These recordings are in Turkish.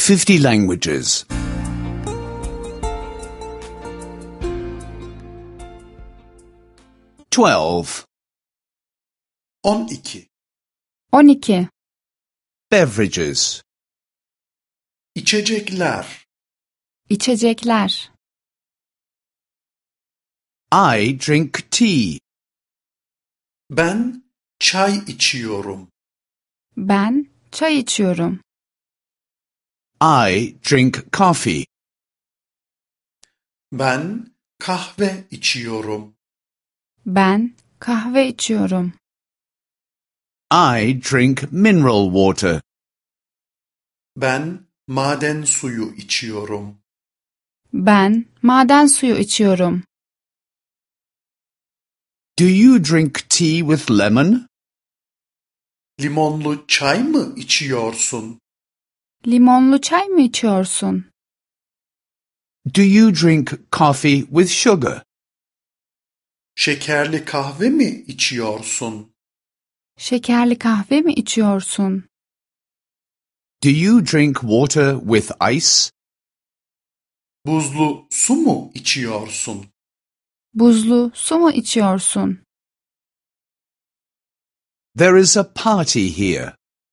50 languages. 12. 12. 12. Beverages. İçecekler. İçecekler. I drink tea. Ben çay içiyorum. Ben çay içiyorum. I drink coffee. Ben kahve içiyorum. Ben kahve içiyorum. I drink mineral water. Ben maden suyu içiyorum. Ben maden suyu içiyorum. Do you drink tea with lemon? Limonlu çay mı içiyorsun? Limonlu çay mı içiyorsun? Do you drink coffee with sugar? Şekerli kahve mi içiyorsun? Şekerli kahve mi içiyorsun? Do you drink water with ice? Buzlu su mu içiyorsun? Buzlu su mu içiyorsun? There is a party here.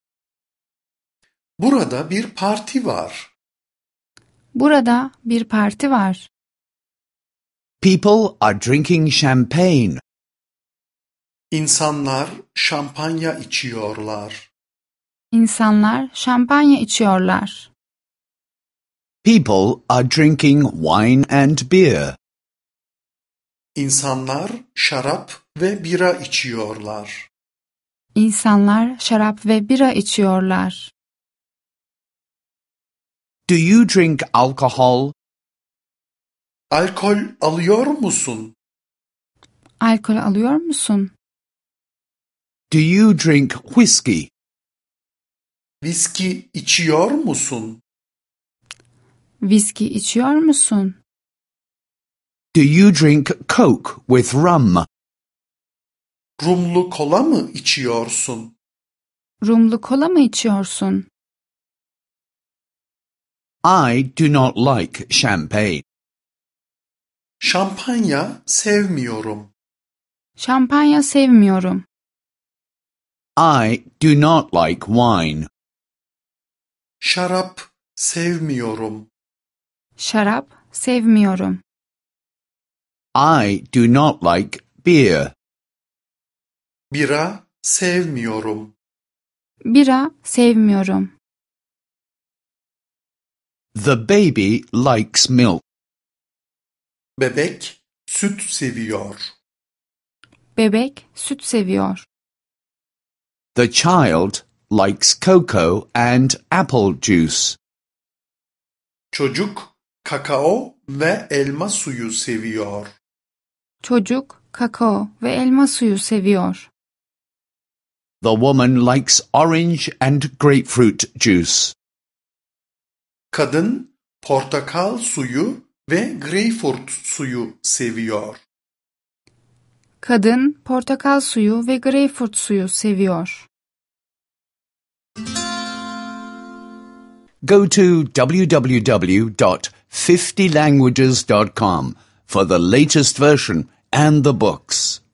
Burada bir parti var. Burada bir parti var. People are drinking champagne. İnsanlar şampanya içiyorlar. İnsanlar şampanya içiyorlar. People are drinking wine and beer. İnsanlar şarap ve bira içiyorlar. İnsanlar şarap ve bira içiyorlar. Do you drink alcohol? Alkol alıyor musun? Alkol alıyor musun? Do you drink whiskey? Viski içiyor musun? Viski içiyor musun? Do you drink Coke with rum? Rumlu kola mı içiyorsun? Rumlu kola mı içiyorsun? I do not like champagne. Şampanya sevmiyorum. Şampanya sevmiyorum. I do not like wine. Şarap sevmiyorum. Şarap sevmiyorum. I do not like beer. Bira sevmiyorum. Bira sevmiyorum. The baby likes milk. Bebek süt seviyor. Bebek süt seviyor. The child likes cocoa and apple juice. Çocuk kakao ve elma suyu seviyor. Çocuk kakao ve elma suyu seviyor. The woman likes orange and grapefruit juice. Kadın portakal suyu ve greyfurt suyu seviyor. Kadın portakal suyu ve greyfurt suyu seviyor. Go to www.50languages.com for the latest version and the books.